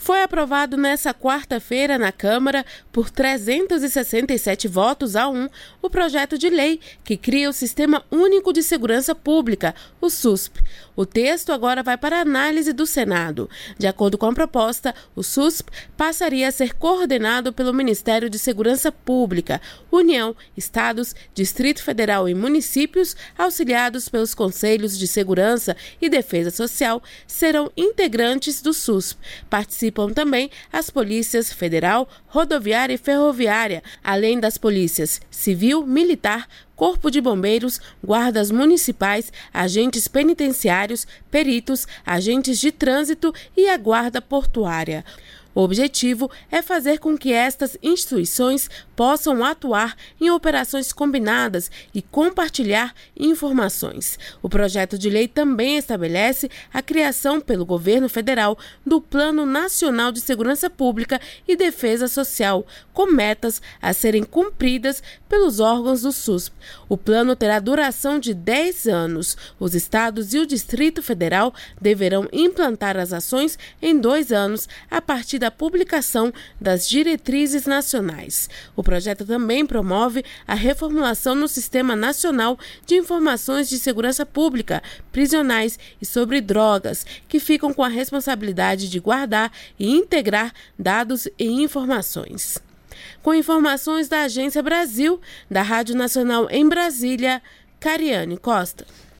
Foi aprovado nesta quarta-feira na Câmara, por 367 votos a 1, o projeto de lei que cria o Sistema Único de Segurança Pública, o SUSP. O texto agora vai para a análise do Senado. De acordo com a proposta, o SUSP passaria a ser coordenado pelo Ministério de Segurança Pública, União, Estados, Distrito Federal e municípios, auxiliados pelos Conselhos de Segurança e Defesa Social, serão integrantes do SUSP. Participam também as polícias federal, rodoviária e ferroviária, além das polícias civil, militar, Corpo de Bombeiros, guardas municipais, agentes penitenciários, peritos, agentes de trânsito e a guarda portuária. O objetivo é fazer com que estas instituições possam atuar em operações combinadas e compartilhar informações. O projeto de lei também estabelece a criação pelo governo federal do Plano Nacional de Segurança Pública e Defesa Social, com metas a serem cumpridas pelos órgãos do SUSP. O plano terá duração de 10 anos. Os estados e o Distrito Federal deverão implantar as ações em 2 anos, a partir da publicação das diretrizes nacionais. O projeto também promove a reformulação no Sistema Nacional de Informações de Segurança Pública, prisionais e sobre drogas, que ficam com a responsabilidade de guardar e integrar dados e informações. Com informações da Agência Brasil, da Rádio Nacional em Brasília, Cariane Costa.